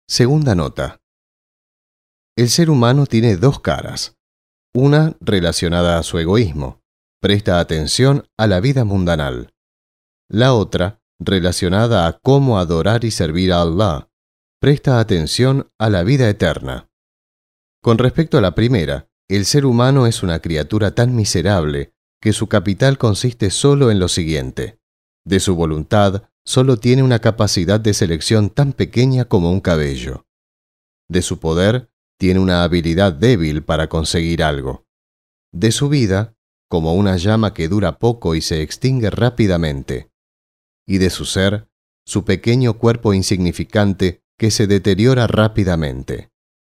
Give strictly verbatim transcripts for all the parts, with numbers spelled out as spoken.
Segunda nota. El ser humano tiene dos caras. Una relacionada a su egoísmo. Presta atención a la vida mundanal. La otra, relacionada a cómo adorar y servir a Allah. Presta atención a la vida eterna. Con respecto a la primera, el ser humano es una criatura tan miserable que su capital consiste solo en lo siguiente. De su voluntad, solo tiene una capacidad de selección tan pequeña como un cabello. De su poder, tiene una habilidad débil para conseguir algo. De su vida, como una llama que dura poco y se extingue rápidamente. Y de su ser, su pequeño cuerpo insignificante que se deteriora rápidamente.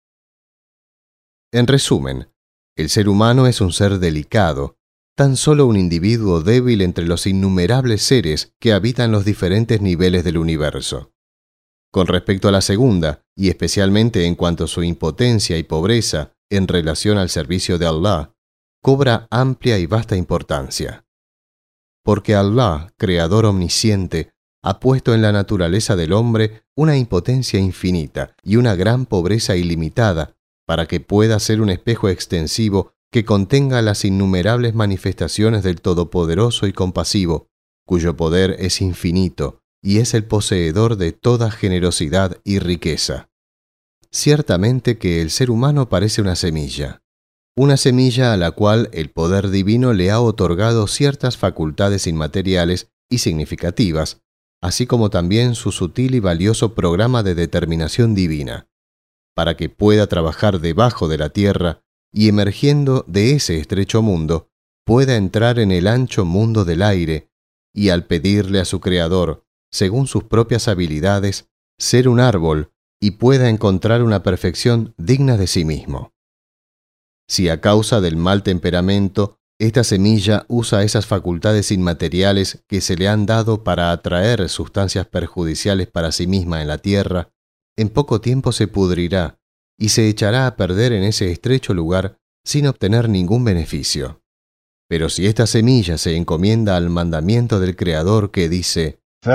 En resumen, el ser humano es un ser delicado, tan solo un individuo débil entre los innumerables seres que habitan los diferentes niveles del universo. Con respecto a la segunda, y especialmente en cuanto a su impotencia y pobreza en relación al servicio de Allah, cobra amplia y vasta importancia. Porque Allah, creador omnisciente, ha puesto en la naturaleza del hombre una impotencia infinita y una gran pobreza ilimitada para que pueda ser un espejo extensivo que contenga las innumerables manifestaciones del Todopoderoso y Compasivo, cuyo poder es infinito y es el poseedor de toda generosidad y riqueza. Ciertamente que el ser humano parece una semilla, una semilla a la cual el poder divino le ha otorgado ciertas facultades inmateriales y significativas, así como también su sutil y valioso programa de determinación divina, para que pueda trabajar debajo de la tierra y emergiendo de ese estrecho mundo, pueda entrar en el ancho mundo del aire y al pedirle a su Creador, según sus propias habilidades, ser un árbol y pueda encontrar una perfección digna de sí mismo. Si a causa del mal temperamento, esta semilla usa esas facultades inmateriales que se le han dado para atraer sustancias perjudiciales para sí misma en la tierra, en poco tiempo se pudrirá y se echará a perder en ese estrecho lugar sin obtener ningún beneficio. Pero si esta semilla se encomienda al mandamiento del Creador que dice: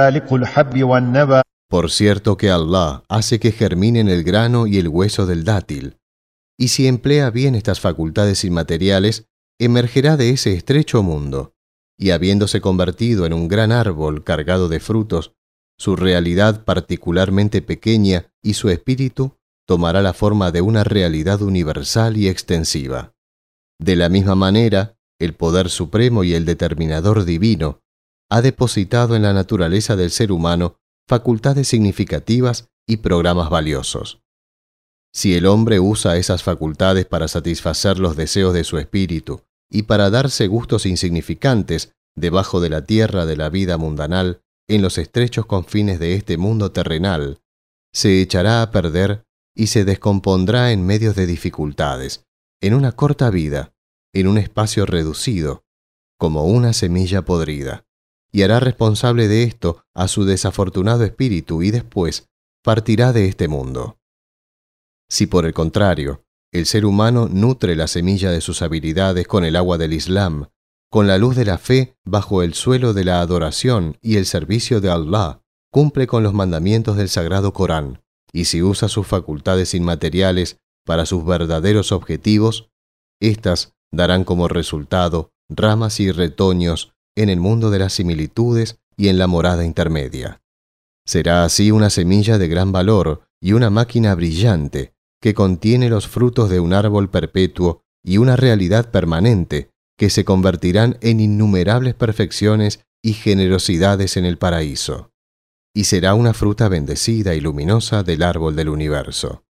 por cierto que Allah hace que germinen el grano y el hueso del dátil, y si emplea bien estas facultades inmateriales, emergerá de ese estrecho mundo, y habiéndose convertido en un gran árbol cargado de frutos, su realidad particularmente pequeña y su espíritu tomará la forma de una realidad universal y extensiva. De la misma manera, el poder supremo y el determinador divino ha depositado en la naturaleza del ser humano facultades significativas y programas valiosos. Si el hombre usa esas facultades para satisfacer los deseos de su espíritu y para darse gustos insignificantes debajo de la tierra de la vida mundanal, en los estrechos confines de este mundo terrenal, se echará a perder y se descompondrá en medio de dificultades, en una corta vida, en un espacio reducido, como una semilla podrida, y hará responsable de esto a su desafortunado espíritu y después partirá de este mundo. Si por el contrario, el ser humano nutre la semilla de sus habilidades con el agua del Islam, con la luz de la fe bajo el suelo de la adoración y el servicio de Allah, cumple con los mandamientos del Sagrado Corán, y si usa sus facultades inmateriales para sus verdaderos objetivos, éstas darán como resultado ramas y retoños en el mundo de las similitudes y en la morada intermedia. Será así una semilla de gran valor y una máquina brillante que contiene los frutos de un árbol perpetuo y una realidad permanente que se convertirán en innumerables perfecciones y generosidades en el paraíso, y será una fruta bendecida y luminosa del árbol del universo.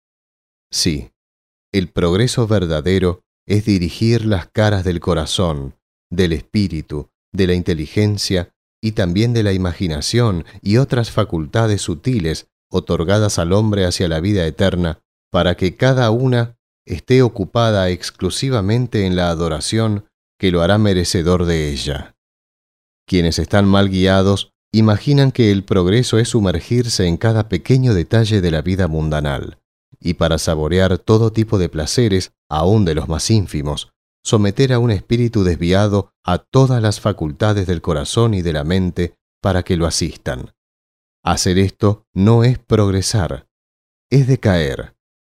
Sí, el progreso verdadero es dirigir las caras del corazón, del espíritu, de la inteligencia y también de la imaginación y otras facultades sutiles otorgadas al hombre hacia la vida eterna, para que cada una esté ocupada exclusivamente en la adoración que lo hará merecedor de ella. Quienes están mal guiados imaginan que el progreso es sumergirse en cada pequeño detalle de la vida mundanal, y para saborear todo tipo de placeres, aun de los más ínfimos, someter a un espíritu desviado a todas las facultades del corazón y de la mente para que lo asistan. Hacer esto no es progresar, es de caer.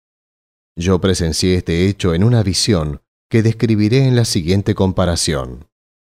Yo presencié este hecho en una visión que describiré en la siguiente comparación.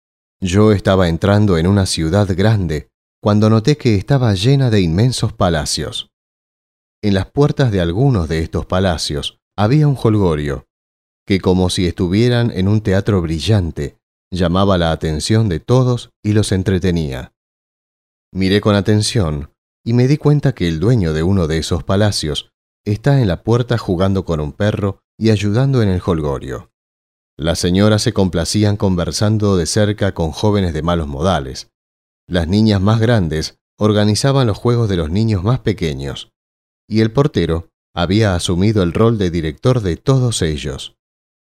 Yo estaba entrando en una ciudad grande cuando noté que estaba llena de inmensos palacios. En las puertas de algunos de estos palacios había un jolgorio, que como si estuvieran en un teatro brillante, llamaba la atención de todos y los entretenía. Miré con atención y me di cuenta que el dueño de uno de esos palacios está en la puerta jugando con un perro y ayudando en el jolgorio. Las señoras se complacían conversando de cerca con jóvenes de malos modales. Las niñas más grandes organizaban los juegos de los niños más pequeños, y el portero había asumido el rol de director de todos ellos.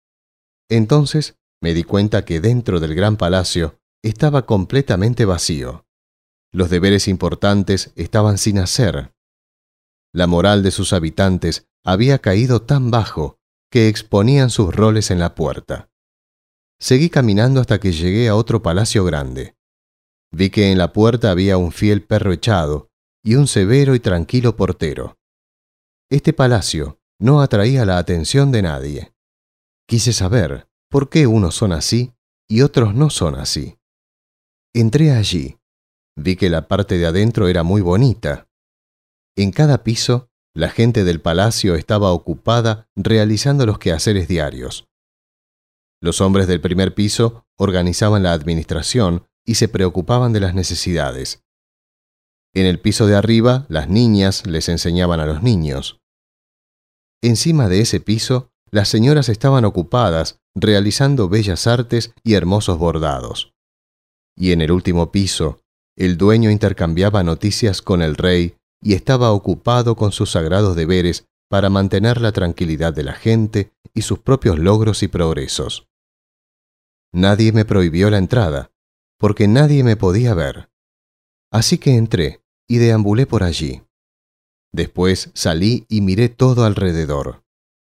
Entonces me di cuenta que dentro del gran palacio estaba completamente vacío. Los deberes importantes estaban sin hacer. La moral de sus habitantes había caído tan bajo que exponían sus roles en la puerta. Seguí caminando hasta que llegué a otro palacio grande. Vi que en la puerta había un fiel perro echado y un severo y tranquilo portero. Este palacio no atraía la atención de nadie. Quise saber por qué unos son así y otros no son así. Entré allí. Vi que la parte de adentro era muy bonita. En cada piso, la gente del palacio estaba ocupada realizando los quehaceres diarios. Los hombres del primer piso organizaban la administración y se preocupaban de las necesidades. En el piso de arriba, las niñas les enseñaban a los niños. Encima de ese piso, las señoras estaban ocupadas realizando bellas artes y hermosos bordados. Y en el último piso, el dueño intercambiaba noticias con el rey y estaba ocupado con sus sagrados deberes para mantener la tranquilidad de la gente y sus propios logros y progresos. Nadie me prohibió la entrada, porque nadie me podía ver. Así que entré y deambulé por allí. Después salí y miré todo alrededor.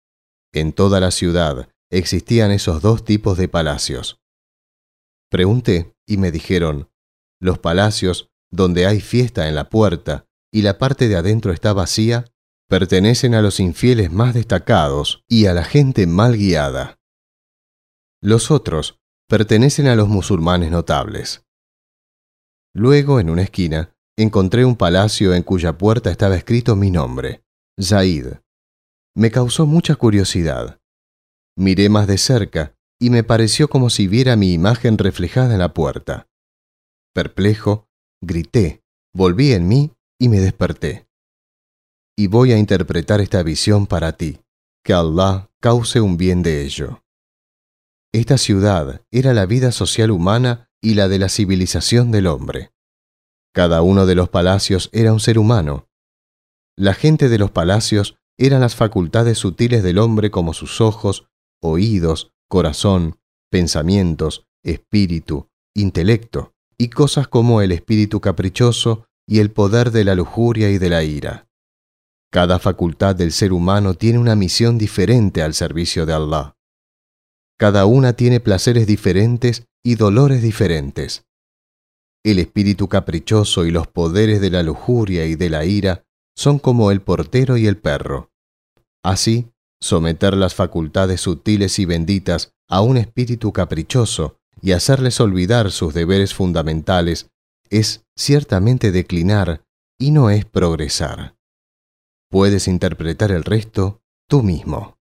En toda la ciudad existían esos dos tipos de palacios. Pregunté y me dijeron, los palacios donde hay fiesta en la puerta y la parte de adentro está vacía, pertenecen a los infieles más destacados y a la gente mal guiada. Los otros pertenecen a los musulmanes notables. Luego, en una esquina, encontré un palacio en cuya puerta estaba escrito mi nombre, Zaid. Me causó mucha curiosidad. Miré más de cerca y me pareció como si viera mi imagen reflejada en la puerta. Perplejo, grité, volví en mí y me desperté. Y voy a interpretar esta visión para ti, que Allah cause un bien de ello. Esta ciudad era la vida social humana y la de la civilización del hombre. Cada uno de los palacios era un ser humano. La gente de los palacios eran las facultades sutiles del hombre como sus ojos, oídos, corazón, pensamientos, espíritu, intelecto, y cosas como el espíritu caprichoso y el poder de la lujuria y de la ira. Cada facultad del ser humano tiene una misión diferente al servicio de Allah. Cada una tiene placeres diferentes y dolores diferentes. El espíritu caprichoso y los poderes de la lujuria y de la ira son como el portero y el perro. Así, someter las facultades sutiles y benditas a un espíritu caprichoso y hacerles olvidar sus deberes fundamentales es ciertamente declinar y no es progresar. Puedes interpretar el resto tú mismo.